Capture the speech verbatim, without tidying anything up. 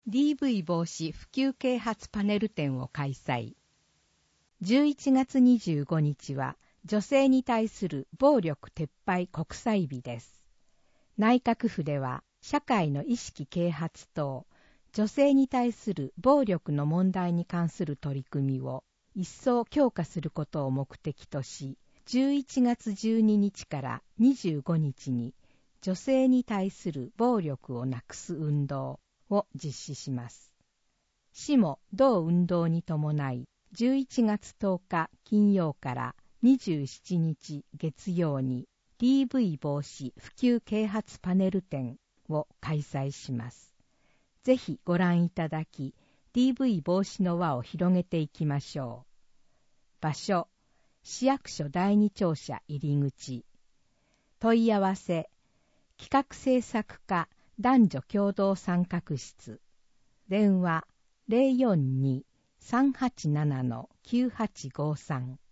ディーブイ 防止普及啓発パネル展を開催。じゅういちがつにじゅうごにちは女性に対する暴力撤廃国際日です。内閣府では社会の意識啓発等、女性に対する暴力の問題に関する取り組みを一層強化することを目的とし、じゅういちがつじゅうににちからにじゅうごにちに女性に対する暴力をなくす運動を実施します。市も同運動に伴い、じゅういちがつとおか金曜からにじゅうしちにち月曜に ディーブイ 防止普及啓発パネル展を開催します。ぜひご覧いただき、ディーブイ 防止の輪を広げていきましょう。場所、市役所だいに庁舎入り口。問い合わせ、企画制作課男女共同参画室。電話 ゼロよんに さんはちなな きゅうはちごさん。